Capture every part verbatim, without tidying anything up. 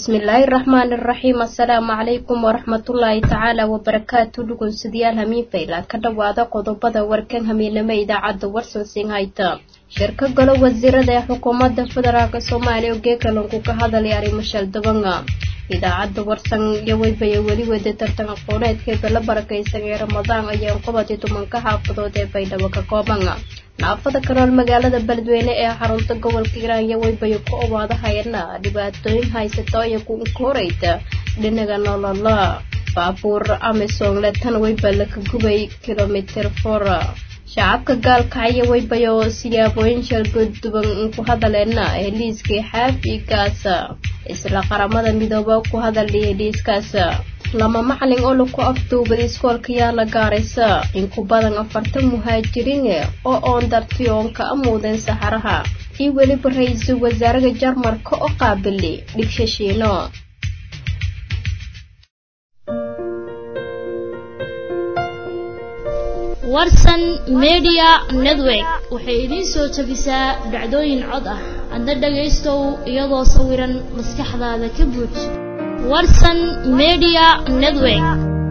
بسم الله الرحمن الرحيم السلام عليكم ورحمة الله تعالى وبركاته لكم سديال همين فيلا كدوادا قضبدا وركن همين لما إذا عد ورسن سين هايتا شركة قلو وزيرة حكومة فدراك الصومالي وجيكا لنكو كهذا لياري مشال دبنغا إذا عد ورسن يوي بيولي ودي ترتنغ قونيت كيف لبركة يسنغي رمضان أيام قبطي تمنك حافظو دي بيدا وكاكوبنغا naafada karool magaalada Beledweyne ee xarunta gobolka Hiiraan way bayo ku owaada hayna dhibaatooyin haysato iyo ku kooreyda dhinaca nolola baabuur Amazon la tan way bal ka gubay kilometer four shacabka gaalkacyo way bayo siyaabooyin shalgudban ku hadaleena ee liiskii xaafigaas isla qaramada midooba ku hadalay liiskaas lama macalin oo ku afduubay iskoolka yaa la gaaraysa in ku badan afartan muhaajiriin oo oon dartiyoonka amuudeen saxaraha iyo weliba ra'iisul wasaaraha Jarmalka oo qaabilay dhigshashiino warsan media network waxay idin soo tabisaa dhacdooyin cod ah adna dhageystow iyadoo sawiran maskaxdaada ka buux warsan media network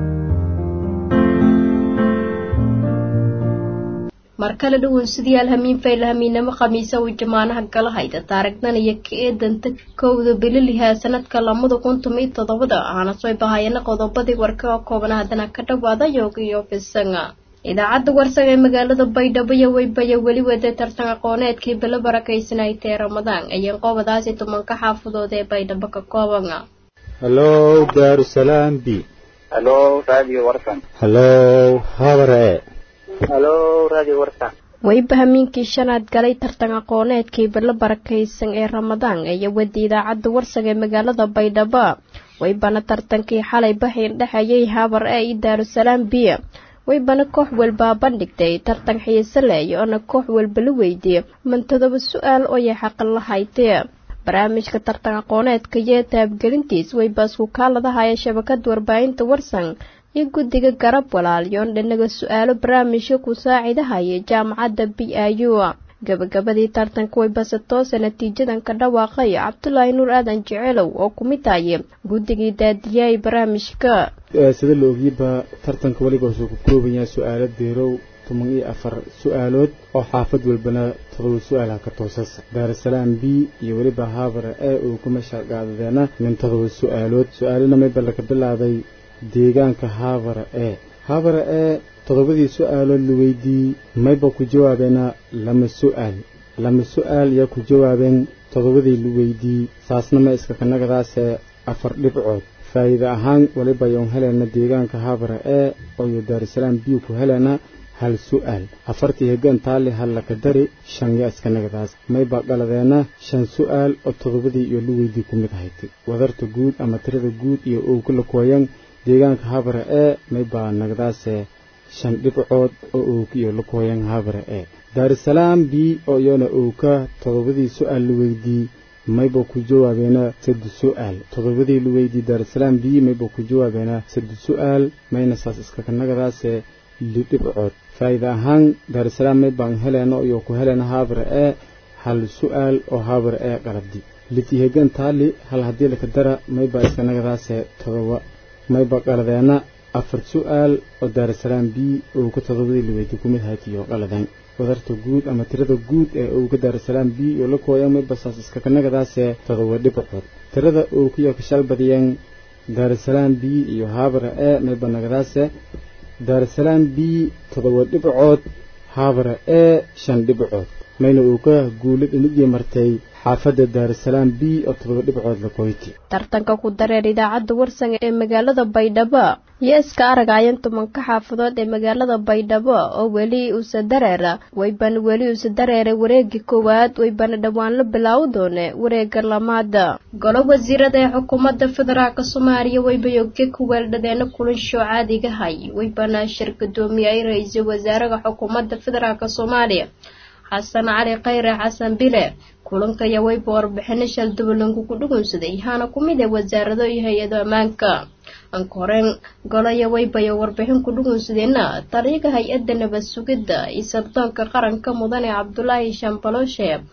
markale dhawaan sidiyaal hamiin fayl hamiinama khamiisa oo jamaanaha kala hayda taariikhdan iyo keedanta kowda bililiha sanadka lamada kun iyo toddoba aana soo baahayna qodobadii warka kooban hadana ka dhawaada yoogiyo fisanga idaacadda warsan ee magaalada Baydhabo way bayo wali wada tartan aqooneedkii bila barakaysanay ee Ramadaan ayaan qobadaasi tumanka xaafadood ee Baydhabo ka koobanga Hello Darussalam B Hello Radio Warsan Hello Habare Hello Radio Warsan way bahamiinkii shanaad galay tartan aqooneedkii bila barakaysan ee Ramadaan ayaa wadi idaacadda warsan ee magaalada Baydhabo way bana tartankii xalay baxeen dhaxayay Habare iyo Darussalam B way bana koox walba bandhigtay tartan xiiso leh oo koox walba la weydiiyay mantadaba su'aal oo ay xaq lahaaytay barnaamijka tartan aqooneedka iyo taabgelintiis way baasku kaaladahay shabakad warbaahinta warsan iyo guddiga garab walaalyoon dhinaga su'aalo barnaamijka ku saacidahay jaamacadda B I U gabagabadii tartanka way basato natiijadan ka dhawaaqay Cabdullaahi Nuur Aadan Jecelow oo ku mid ah guddigii daadiyay barnaamijka sida loo ogiyba tartanka waliba wuxuu ku kooban yahay su'aalo deerow toban iyo afar su'aalood oo xaafad walbana todoba su'aal ka toosas Darussalam B iyo waliba Habare ee uu ku mashaqaadayna min todoba su'aalood su'aalina may bal ka bilaabay deegaanka Habare ee Habare ee todobadii su'aalood la weydiiyay mayba ku jawaabeena lama su'aal lama su'aal ya ku jawaabeen todobadii la weydiiyay saasna ma iska kanagadaas afar dhibcood faa'iido ahaan waliba yoon helena deegaanka Habare ee oo Darussalam B ku helena hal su'aal afartii hegan taali hal la ka dari shan ya iska nagadaas mayba qaladeena shan su'aal oo todobadii iyo la weydiiyay ku mid ahayd wadarta guud ama tirada guud iyo oo kala kooyan deegaanka Habare ee mayba nagadaas shan dhibcood oo uu iyo la kooyan Habare ee Darussalam B oo yana uu ka todobadii su'aal la weydiiyay mayba ku jawaabeena saddex su'aal todobadii la weydiiyay Darussalam B mayba ku jawaabeena saddex su'aal mayna saas iska kanagadaas li dhibcood faa'iido ahaan Darussalam mayba helena iyo ku helena Habare ee hal su'aal oo Habare ee qalabdi litihegan taali hal hadii la ka dara mayba iska nagadaas todoba mayba qaladeena afar su'aal oo Darussalam B oo ku todobadii la weydiiyay ku mid haytiyo qaladan wadarta guud ama tirada guud ee uu ka Darussalam B iyo la kooyay mayba saas iska kanagadaas todoba dhibcood tirada uu ku yahay shal badiyeen Darussalam B iyo Habare ee mayba nagadaas Darussalam B todoba dhibcood Habare ee shan dhibcood mayna uu ka guulad inuu martay xaafadda Darussalam B oo todoba dhibcood la kooyay tartanka ku dareer idaacadda warsan ee magaalada Baydhabo iyo iska aragayeen tumanka xaafadood ee magaalada Baydhabo oo wali uu sadareera way ban wali uu sadareeray wareegii koowaad way ban dhawaan la bilaaw doone wareegga lamaada golo wasiirada ee xukuumadda federaalka Soomaaliya way bayogge ku weeldadeen kulan shucaadiga hay way bana shirkadoomiyay ra'iisul wasaaraha xukuumadda federaalka Soomaaliya Xasan Cali Khayre Xasan Bile kulanka ayaa way warbixin shal dubulanku ku dhugunsaday hana ku mid ah wasaarado iyo hay'ado ammaanka aan koreen golaya way bayo warbixin ku dhugunsadeena tariiqa hay'adda nabad sugidda iyo sirdoonka qaranka mudane Cabdullaahi Shambaloshe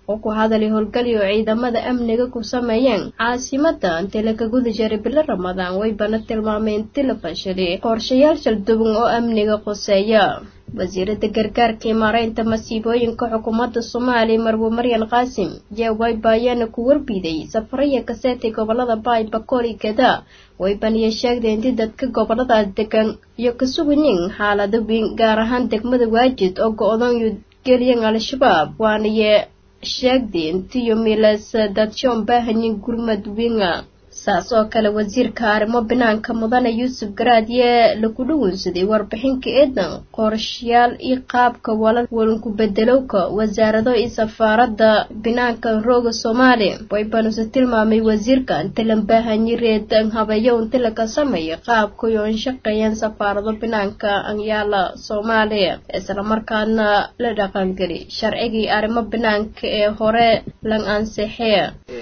oo ku hadalay howlgalyo ciidamada amniga ku sameeyeen caasimada inta laga guda jiray bil Ramadaan way bana tilmaameen tilafashadii qorshayaal shalduban oo amniga qoseeya wasiirada gargaarka maareynta masiibooyinka xukuumadda Soomaaliya Marwo Maryan Qaasim ayaa way baayana ku warbiday safaraya ka seetay gobolada Baay Bakool iyo Gadaa way baniya sheegeen in dadka goboladaas degan iyo ka suganyiin xaalado weyn gaar ahaan degmada Waajid oo go'doon geliyeen al-shabaab waana sheegdeen tiyo milas dadjoon baahanyin gurmad winga saas oo kale wasiirka arrimo banaanka mudane Yuusuf Garaadye lagu dhawaansaday warbixinka eedan qorshayaal iyo qaabka walku bedelowka wasaarado iyo safaarada banaanka rooga Soomaaliya way banusa tilmaamay wasiirka inta la baahanyi reedan habayo inta la ka sameeyo qaabka iyo shaqeeyaan safaarado banaanka aan yaala Soomaaliya isla markaana la dhaqan gali sharciga arrimo banaanka ee hore lan ansixiyay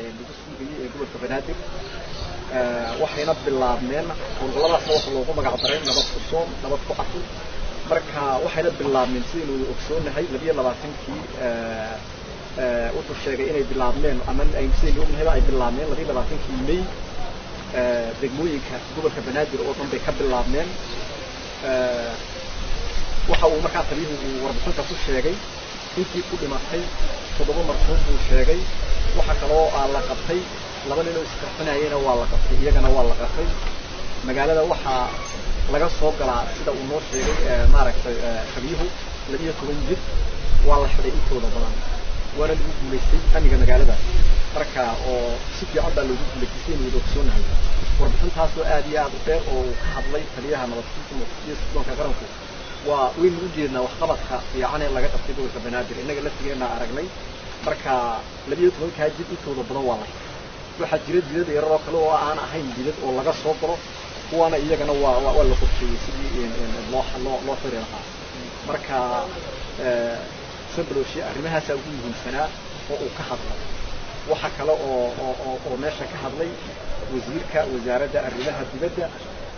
waxayna bilaabmeen howlgalladaasna waxa loogu magac daray nabad ku soon nabad ku afur marka waxayna bilaabmeen sidaynu ogsoonahay labiyo labaatankii wuxuu sheegay inay bilaabmeen ama ay sidaynu ognahay ay bilaabmeen labiyo labaatankii May degmooyinka gobolka Banaadir oo dhan bay ka bilaabmeen waxa uu markaa taliyuhu warbixinta ku sheegay intii ku dhimatay toddoba marxuum uu sheegay waxa kaloo la qabtay laba nin oo isqarxinayeen waa la qabtay iyagana waa la qabtay magaalada waxa laga soo galaa sida uu noo sheegay maaragtay taliyuhu labiyo toban jid waa la xiray intooda badan waana lagu guuleystay amniga magaalada marka oo si fiican baa loogu guuleystay inuu ogsoonahay warbixintaas oo aad iyo aad u dheer oo ka hadlay taliyaha nabadgelyada iyo sugnaanta qaranku waa weyn u jeednaa waxqabadka fiican ee laga qabtay gobolka Banaadir inaga laftigeena aragnay marka labiyo toban ka jid intooda badan waa la waxa jira jidad yar oo kale oo aan ahayn jidad oo laga soo galo kuwana iyagana waa waa la qorsheeyay sidii loo loo loo xiray lahaa marka ee sabroshi arrimahaas ugu muhiimsanaa oo uu ka hadlay waxa kale oo oo oo meesha ka hadlay wasiirka wasaaradda arrimaha dibadda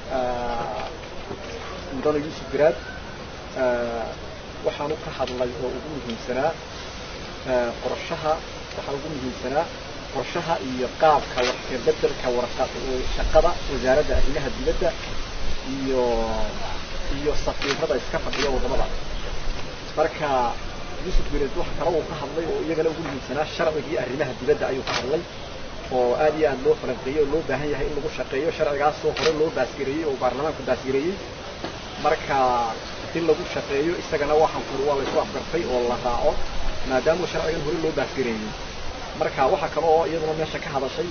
mudane Yuusuf Garaad waxaanu ka hadlay oo ugu muhiimsanaa qorshaha waxa ugu muhiimsanaa qorshaha iyo qaabka wax ka bedelka warqadda shaqada wasaaradda arrimaha dibadda iyo iyo safiirada iska fadhiya wadamada marka Yuusuf Garaad waxa kale oo ka hadlay oo iyagana ugu muhiimsanaa sharciga arrimaha dibadda ayuu ka hadlay oo aad iyo aad loo falanqeeyo loo baahan yahay in lagu shaqeeyo sharcigaas oo hore loo baasgareeyay oo baarlamaanku baasgareeyay marka in lagu shaqeeyo isagana waxaan ku waa la isku afgartay oo la raaco maadaama sharcigan hore loo baasgareeyay marka waxa kale oo iyaduna meesha ka hadashay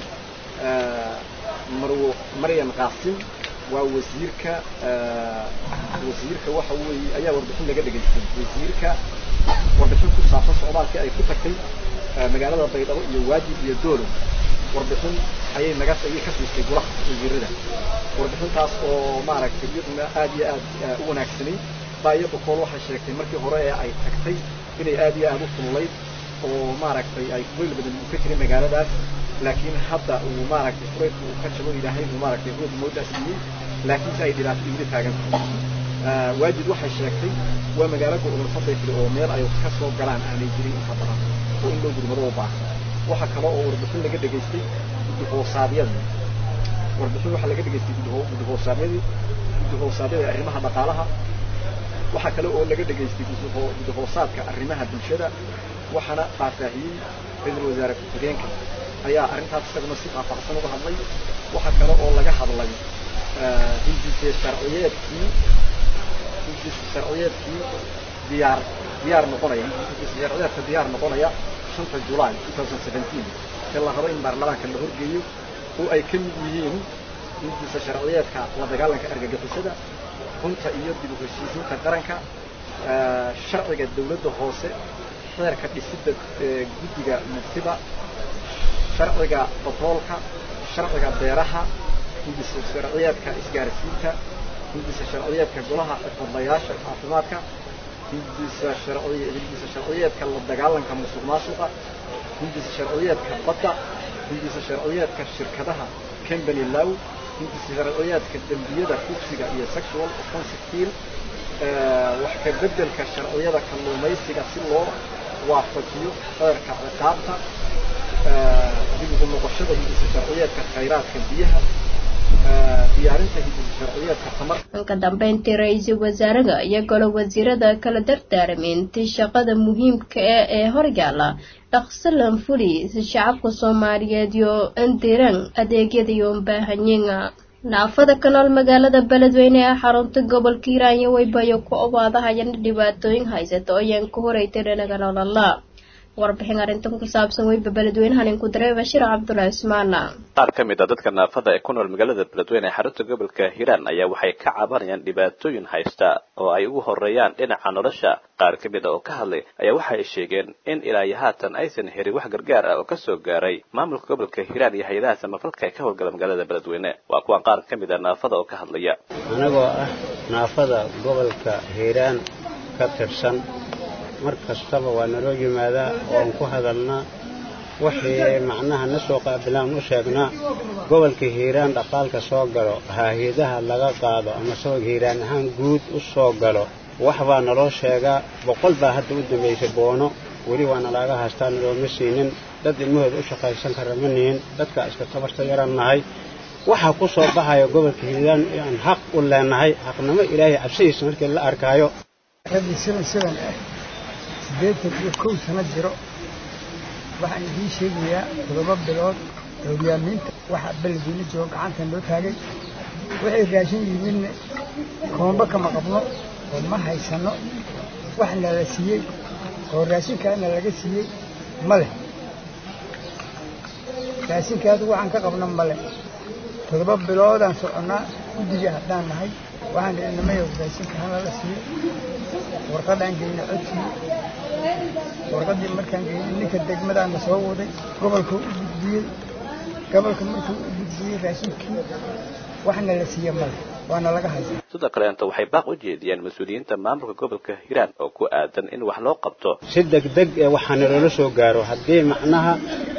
Marwo Maryan Qaasim waa wasiirka wasiirka waxa weeye ayaa warbixin laga dhageystay wasiirka warbixin ku saabsan Soomaaliya ay ku tagtay magaalada Baydhabo iyo Waajid iyo Doolo warbixin ayay naga soo ka siisay golaha wasiirada warbixintaas oo maaragtay iyaduna aad iyo aad u wanaagsanay baayo boqol waxa sheegtay markii hore ee ay tagtay inay aad iyo aad u fululeyd oo maaragtay ay kuleel badan u ka jiray magaaladaas laakiin hadda uu maaragtay fureedku uu ka jabo ilaahay uu maaragtay uu moodaasiyay laakiin ay dhibaato ugu taagan tahay waajid waxay sheegtay waa magaalo go'doon fadhiyo oo meel ay ka soo galaan aanay jirin inta badan oo in loo gudmado u baahan waxa kale oo warbixin laga dhageystay hoosaadiyada warbixin waxa laga dhageystay hoosaadiyada hoosaadiyada arrimaha dhaqaalaha waxa kale oo laga dhageystay hoosaadka arrimaha bulshada waxana faahfaahiyay ra'iisul wasaare ku-xigeenka ayaa arrintaas isaguna si faahfaahsan uga hadlay waxa kale oo laga hadlay hindise sharciyeedkii hindise sharciyeedkii diyaar diyaar noqonaya hindise sharciyeedka diyaar noqonaya shanta July twenty seventeen ee la rabo in baarlamaanka la horgeeyo oo ay ka mid yihiin hindise sharciyeedka la dagaalanka argagixisada runta iyo dib u heshiisiinta qaranka sharciga dawladda hoose xeerka dhisidda guddiga muftiba sharciga batroolka sharciga beeraha hindise sharciyeedka isgaarsiinta hindise sharciyeedka golaha xirfadlayaasha caafimaadka hindise sharciyeedka hindise sharciyeedka la dagaalanka musuqmaasuqa hindise sharciyeedka badda hindise sharciyeedka shirkadaha company law hindise sharciyeedka dambiyada kufsiga iyo sexual offensive kill wax ka bedelka sharciyada kalluumaysiga si loo waafajiyo xeerka ciqaabta dib ugu noqoshada hidisa sharciyeedka khayraadka biyaha diyaarinta hidisa sharciyeedka tamarta ka dambeyntii ra-iisul wasaaraha iyo golo wasiirada kala dardaarmeyntii shaqada muhiimka ah ee horyaala dhaqso lanfuli si shacabka Soomaaliyeed iyo andiran adeegyada iyo baahanyiinga naafada ka nool magaalada Beledweyne ee xarunta gobolka Hiiraan way bayo ku obaadahayeen dhibaatooyin haysato oo yan ku horeeytay dhinaca nolola warbixin arintan ku saabsan way Beledweynahan in ku daray Bashir Cabdullaahi Ismaan qaar ka mid ah dadka naafada ee ku nool magaalada Beledweyne ee xarunta gobolka Hiiraan ayaa waxay ka cabanayaan dhibaatooyin haysta oo ay ugu horeeyaan dhinaca nolosha qaar ka mid ah oo ka hadlay ayaa waxay sheegeen in ilaa haatan aysan helin wax gargaar ah oo ka soo gaaray maamulka gobolka Hiiraan iyo hay'adaha samafalka ee ka howlgala magaalada Beledweyne waa kuwan qaar ka mid ah naafada oo ka hadlaya anagoo ah naafada gobolka Hiiraan ka tirsan markastaba waa naloo yimaadaa oon ku hadalnaa wixii macnaha na soo qaabilaan u sheegnaa gobolka Hiiraan dhaqaalka soo galo hay'adaha laga qaado ama soo Hiiraan ahaan guud u soo galo wax baa naloo sheegaa boqol baa hadda u dambeysay boono weli waana laga haystaa looma siinin dad ilmahooda u shaqaysan kara ma nihin dadka iska tabarta yarannahay waxa ku soo baxaya gobolka Hiiraan aan xaq u leenahay xaqnimo Ilaahay cabsigiisa markii la arkaayo beedka iyo kow sano jiro waxaan idin sheegayaa todoba bilood hogaamiinta waxa Beledweyne jooga gacanta loo taagay waxay raashin yihiin koomba kama qabno oo ma haysano waxna la siiyay oo raashinkaana laga siiyay male raashinkaas waxaan ka qabno male todoba bilood aan soconaa guddiga haddaan nahay waxaan inamay raashinkaana la siiyay warqadaan geeyna codsi warqadii markaan geeyay ninka degmadaana soo waday gobolka u gudbiyey gobolka markuu u gudbiyey raashinkii waxna la siiyay male waana laga hayay sidoo kale inta waxay baaq u jeediyeen mas'uuliyiinta maamulka gobolka Hiiraan oo ku aadan in wax loo qabto si degdeg ah waxaan loola soo gaaro hadii macnaha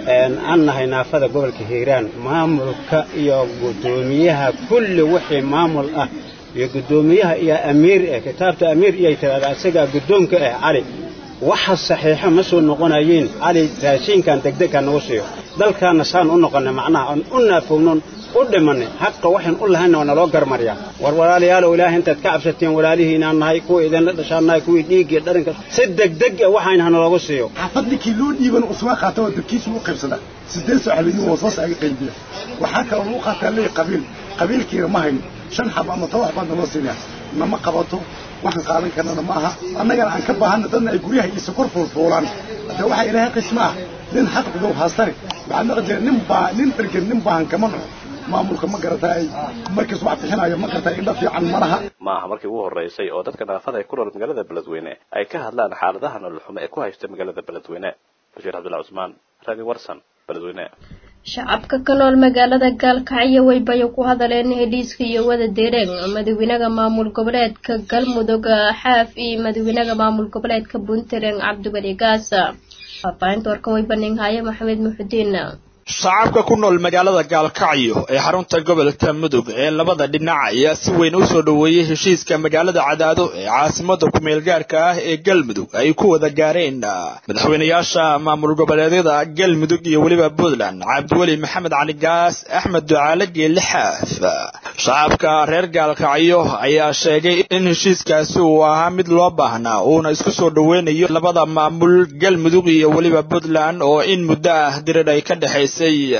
aan nahay naafada gobolka Hiiraan maamulka iyo gudoomiyaha kulli wixii maamul ah iyo gudoomiyaha iyo amiir ee kitaabta amiir iyo tirada asaga gudoonka ah Cali waxa saxiixa ma soo noqonayeen Cali raashinkan degdeg ah noo siiyo dalkaana saan u noqonay macnaha aan u naafownon u dhimanay xaq waxaan u lahaynaa wana loo garmariya war walaalayaal Ilaahay inta ka cabsateen walaalihiina nahay ku idin la dhashaanay ku dhiigii dharinka si degdeg ah waxaan hana loogu siiyo xafadkii loo dhiiban oo soo qaato dadkiisu u qaybsada sideen soo xaliyay oo soo saaga qaybiya waxa kale oo qaataa leey qabiil qabiilkiina ma hayn shan xab ama toban xab noo siinaa nama qabato waxaan qaadan karnaa ma aha annagana aan ka baahan dadna ay guriyaha iyo sokor fuulaan hada waxa ilaahay qismaa nin xaq ugu haastay waxaan naqdir nin baa nin dirkin nin baan kama maamulka ma garatay markii wax bixinayo ma garatay in fiican malaha ma aha markii ugu horeysay oo dadka naafada ay ku nool magaalada Beledweyne ay ka hadlaan xaaladaha nolol xumo ee ku haysta magaalada Beledweyne Bashir Cabdullaahi Ismaan Radio Warsan Beledweyne shacabka ka nool magaalada Gaalkacyo way bayo ku hadaleen hediiska iyo wada deereen madaxweynaha maamul goboleedka Galmudug Xaaf iyo madaxweynaha maamul goboleedka Puntland Cabdiwali Gaasa faafaynta warkan way baneenhaya Maxamed Muxudiin shacabka ku nool magaalada Gaalkacyo ee xarunta gobolka Mudug ee labada dhinac ayaa si weyn u soo dhaweeyay heshiiska magaalada Cadaado ee caasimada ku meel gaarka ah ee Galmudug ay ku wada gaareen madaxweynayaasha maamul goboleedyada Galmudug iyo waliba Puntland Cabdiwali Maxamed Cali Gaas Axmed Ducaale Geelle Xaaf shacabka reer Gaalkacyo ayaa sheegay in heshiiskaasi uu ahaa mid loo baahnaa oo isku soo dhaweynayo labada maamul Galmudug iyo waliba Puntland oo in muddo ah dirid ay ka dhaxaysay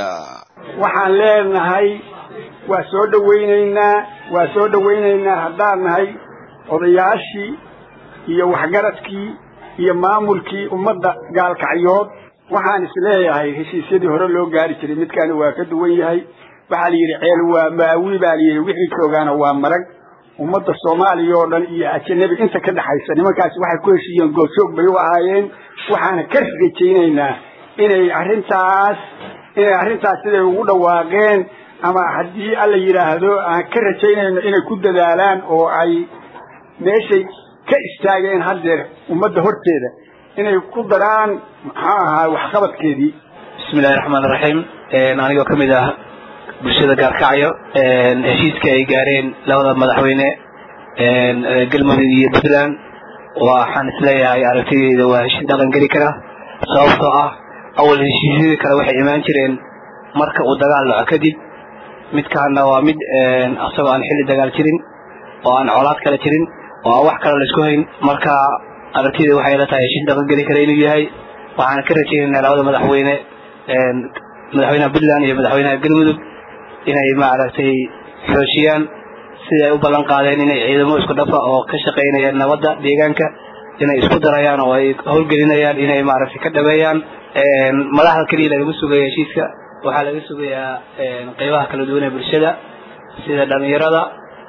waxaan leenahay waa soo dhaweynaynaa waa soo dhaweynaynaa haddaan nahay odayaashii iyo waxgaradkii iyo maamulkii ummadda Gaalkacyood waxaan isleeyahay heshiisyadii hore loo gaari jiray midkaan waa ka duwan yahay waxaa la yidhi ceel waa maawi baa la yidhi wixii joogaana waa marag ummadda Soomaaliya oo dhan iyo ajnabi inta ka dhaxaysa nimankaasi waxay ku heshiiyeen goobjoog bay u ahaayeen waxaana ka rajaynaynaa inay arrintaas inay arrintaas siday ugu dhawaaqeen ama haddii alla yiraahdo aan ka rajaynayno inay ku dadaalaan oo ay meeshay ka istaageen haddeer ummadda horteeda inay ku daraan maxaa ahaa waxqabadkeedii bismillaahi raxmaani raxiim anigoo ka mid ah bulshada Gaalkacyo heshiiska ay gaareen labada madaxweyne Galmudug iyo Puntland waxaan isleeyahay aragtidayda waa heshiis dhaqan geli kara sababtoo ah awal heshiisyadii kale waxay imaan jireen marka uu dagaal dhaco kadib midkaana waa mid asagoo aan xilli dagaal jirin oo aan colaad kale jirin oo aan wax kale la isku hayn marka aragtida waxay la tahay heshiis dhaqan geli kara inuu yahay waxaan ka rajaynaynaa labada madaxweyne madaxweynaha Puntland iyo madaxweynaha Galmudug inay maaragtay xoojiyaan sida ay u ballan qaadeen inay ciidamo isku dhafa oo ka shaqeynaya nabadda deegaanka inay isku darayaan oo ay howlgelinayaan inay maaragtay ka dhabeeyaan madaxda kaliya laga sugaya heshiiska waxaa laga sugayaa qaybaha kala duwan ee bulshada sida dhalinyarada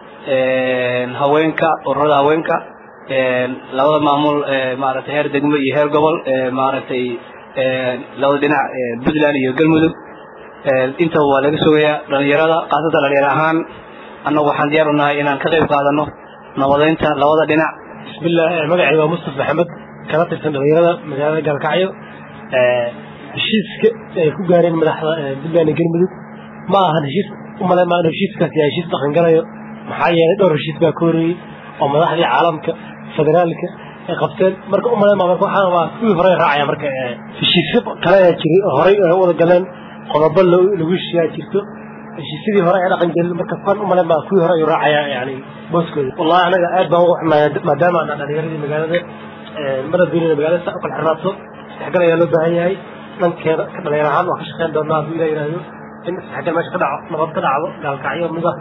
haweenka ururada haweenka labada maamul maaragtay heer degmo iyo heer gobol maaragtay labada dhinac Puntland iyo Galmudug inta waa laga sugayaa dhalinyarada qaasatan dhalinyaro ahaan annagu waxaan diyaar u nahay inaan ka qayb qaadano nabadeynta labada dhinac bismillah magacayga waa Mustafa Maxamed kana tirsan dhalinyarada magaalada Galkacyo heshiiska ay ku gaareen madaxda Puntland iyo Galmudug ma aha heshiis u maleemaa heshiiskaasi yahay heshiis dhaqan galayo maxaa yeelay dhowr heshiis baa ka horreeyay oo madaxdii caalamka federaalka ay qabteen marka u maleemaa marka waxaan waa kuwii hore raacaya marka heshiisyo kale ayaa jiray oo horey ay wada galeen qodobo lagu heshiiyaa jirto heshiisyadii hore ay dhaqan gelin marka kuwan u maleemaa kuwii hore ay raacaya yani booskooda wallahi anaga aad baan ugu xumahay maadaama aan dhalinyaradii magaalada madaxweynaha magaalada sa u kala xirnaato isdhexgal ayaa loo baahan yahay dhankeeda ka dhalinyaro ahaan waa ka shaqeyn doonaa hadduu ilaa yidhaahdo in isdhexgal meesha ka dhaco nabad ka dhacdo Gaalkacyo mida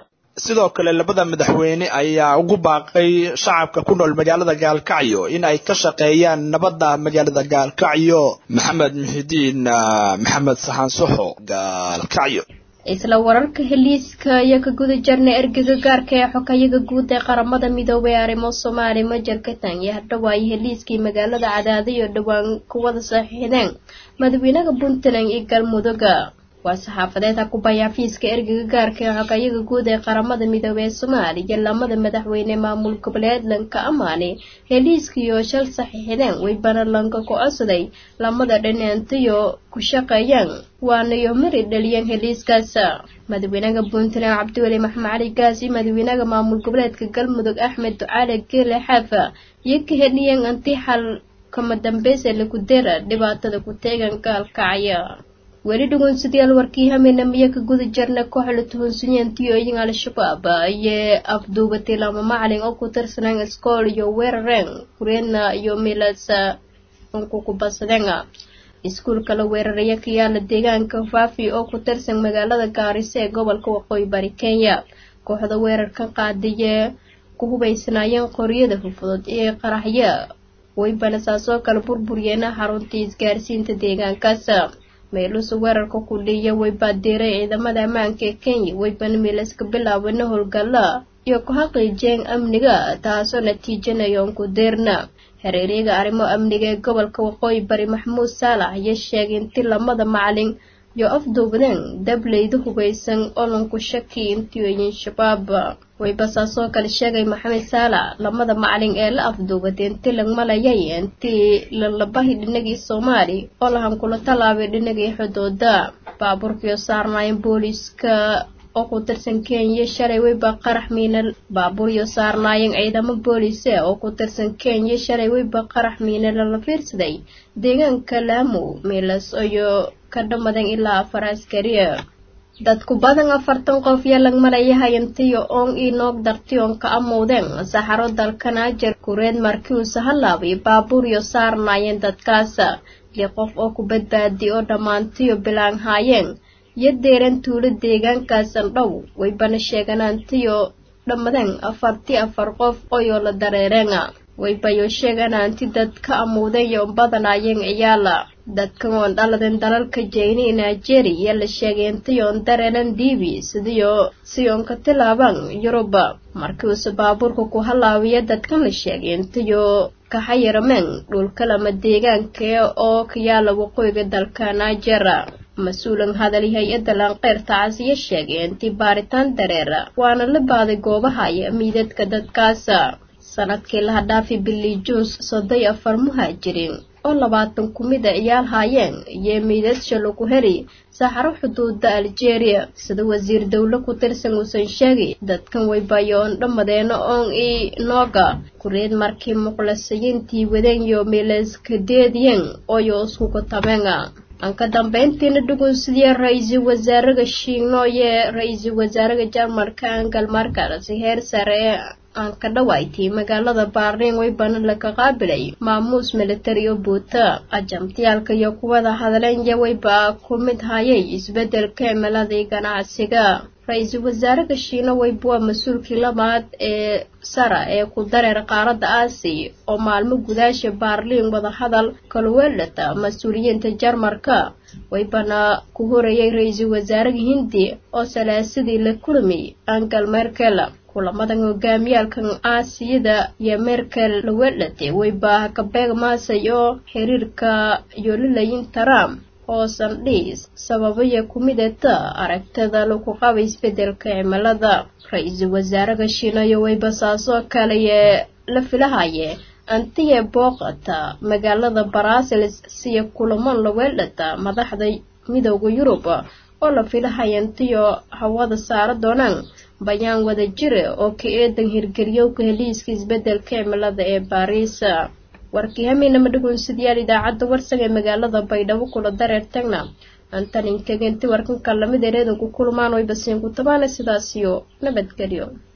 sidoo kale labada madaxweyne ayaa ugu baaqay shacabka ku nool magaalada Gaalkacyo in ay ka shaqeeyaan nabadda magaalada Gaalkacyo maxamed muhidiin maxamed saxan soxo Gaalkacyo isla wararka heliiska iyo ka guda jarnay ergeyga gaarka ee xokayaga guud ee qaramada midoobay ee arrimo Soomaali Major Katan iyo hadhawaay heliiskii magaalada Cadaadii iyo dhawaan kuwada saxiixdeen madaxweynaha Puntland iyo Galmudug waa saxaafadeed ku bayaafiiska ergeyga gaarka ee xokayaga guud ee qaramada midoobay ee Soomaaliya lamada madaxweyne maamul goboleedka amaane heliiskii iyo shal saxiixdeen way banaanka ku codsaday lamada dhinaantiyo ku shaqeeyaan waana iyo mari dhaliyeen heliiskaas madaxweynaha Puntland Cabdiweli Maxamed Cali Gaasi madaxweynaha maamul goboleedka Galmudug Axmed Ducaale Geele Xafa iyo ka heliyeen anti xal kama dambeysay lagu dira dhibaatada ku teegan Gaalkacyo weli dhugunsidayaal warkii hameenamiya ka guda jarna kooxda tuhunsanyaantii oo iyaga al-shabaab ayee afduubatay lama macalin oo ku tirsanaan iskool iyo weerareen kureena iyo meelasa unku ku basadeen iskuulka la weeraraya ka yaala deegaanka Faafi oo ku tirsan magaalada Gaarisa ee gobolka Waqooyi Bari Kenya kooxda weerarka qaadiye ku hubaysanaayeen qoriyada fudud ee qaraxya way banasaasoo kala burburiyeen xaruntii isgaarsiinta deegaankaas meelusu weerarka ku dhiyay way baadeeray ciidamada ammaanka ee Kenya way banmeelaska bilaabana howlgalla iyo ku xaqiijin amniga taasoo natiijanayo ku deerna hareeriga arrimo amniga ee gobolka Waqooyi Bari Maxmuud Saalax ayaa sheegay in lamada macalin iyo afduubadeen dableyda hubeysan oo lanku shaki intii shabaab way basaasoo kale sheegay Maxamed Saalax lamada macalin ee la afduubadeen tilang malayay intii la bahi dhinagii Soomaali oo lahan kula talaabay dhinagii xuduuda baaburkiyo saarnaayeen booliska oo ku tirsan Kenya shalay way ba qarax miinal baaburyo saarnaayeen ciidamo booliska oo ku tirsan Kenya shalay way ba qarax miinal la fiirsaday deegaanka Lamu meelas iyo ka dhamadan ilaa afar askari dadku badan afartan qof yeelan malayahay intii oo inoog dartiyon ka amoodeen saxaro dalka Niger kureed markii uu sahalaabay baabuur iyo saarnaayeen dadkaas li qof oo ku badbaadi oo dhamaantii bilaan haayeen yadeeran tuulo deegaankaas dhow way bana sheeganaantii dhamadan afartii afar qof oo la dareereen way bayo sheeganaanti dadka amoodeen iyo badanaayeen ciyaala dadka oo dhaladan dalalka Jeyni Nigeria la sheegantay oo dareeran diibi sidiyo siyon ka tilaaban Yuruba markii uu baabuurku ku halaawiya dadka la sheegantay ka xayirmeen dhulka lama deegaanka oo ka yaala waqooyiga dalka Nigeria mas'uulan hadalay hay'adda lanqeyrta Aasiya sheegay intii baaritaan dareera waana la baaday goobaha iyo miidadka dadkaas sanadkii la dhaafay Billy Jones soday afar muhaajiriin oo labaatan ku mid ah ciyaal haayeen iyo meydadka lagu helay saxaro xuduudda Algeria sida wasiir dawlad ku tirsan uusan sheegay dadkan way bayoon dhamadeena oon i nooga kureed markii muqlasiyiintii wadeen iyo meelaska deediyeen oo yoo isku tabeena aan ka dambeyntiina dhugunsidii ra'iisul wasaaraha Shiino iyo ra'iisul wasaaraha Jarmalka Angela Merkel si heer sare aan ka dhawaaytay magaalada Berlin way banan la ka qaabilay maamuus military oo buuta ajamtiyalka iyo kuwada hadleen way baa ku mid hayay isbedelka cimilada ganacsiga ra'iisul wasaaraha Shiino way buu mas'uulkii labaad ee sara ee ku dareer qaaradda Aasiya oo maalmo gudaasha Berlin wada hadal kala weelata mas'uuliyiinta Jarmalka way bana ku horeeyay ra'iisul wasaaraha Hindi oo salaasadii la kulmay Angela Merkel kulamadan hogaamiyalkan Aasiyada iyo Merkel la weelatay way baa ka beegmaasayo xiriirka yoolalayn Trump oo saldhiis sababaya ku midata aragtada lagu qabay isbedelka cimilada ra'iisul wasaaraha Shiino way basaaso kale la filahaye antiye booqata magaalada Brussels si kulamo la weelata madaxda midowga Yurub oo la filahaye antiyo hawada saar doonaan bayaan wada jira oo ka eedan hirgeliyo ka heliiska isbedelka cimilada ee Paris warkii hamina madhugunsidiyaal idaacadda warsan ee magaalada Baydhabo kula dareertagna antan intageenti warkan kalamid ereedan ku kulmaan way basiin ku tabaana sidaas iyo nabadgelyo